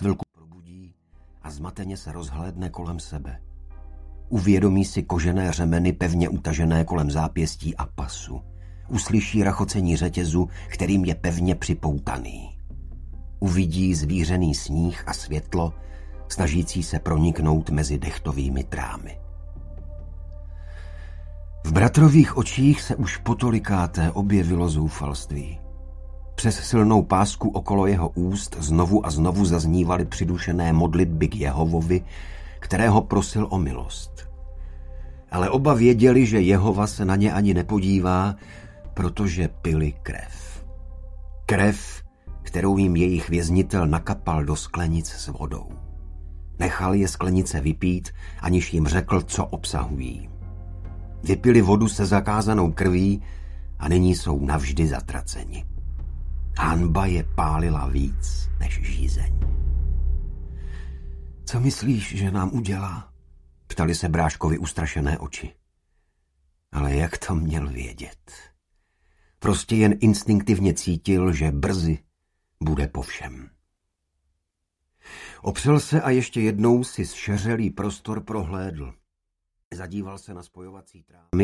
chvilku probudí a zmateně se rozhlédne kolem sebe. Uvědomí si kožené řemeny pevně utažené kolem zápěstí a pasu. Uslyší rachocení řetězu, kterým je pevně připoutaný. Uvidí zvířený sníh a světlo, snažící se proniknout mezi dechtovými trámy. V bratrových očích se už potolikáté objevilo zoufalství. Přes silnou pásku okolo jeho úst znovu a znovu zaznívaly přidušené modlitby k Jehovovi, kterého prosil o milost. Ale oba věděli, že Jehova se na ně ani nepodívá, protože pili krev. Krev, kterou jim jejich věznitel nakapal do sklenic s vodou. Nechal je sklenice vypít, aniž jim řekl, co obsahují. Vypili vodu se zakázanou krví a nyní jsou navždy zatraceni. Hanba je pálila víc než žízeň. Co myslíš, že nám udělá? Ptali se Bráškovi ustrašené oči. Ale jak to měl vědět? Prostě jen instinktivně cítil, že brzy bude po všem. Opřel se a ještě jednou si zšeřelý prostor prohlédl. Zadíval se na spojovací trámy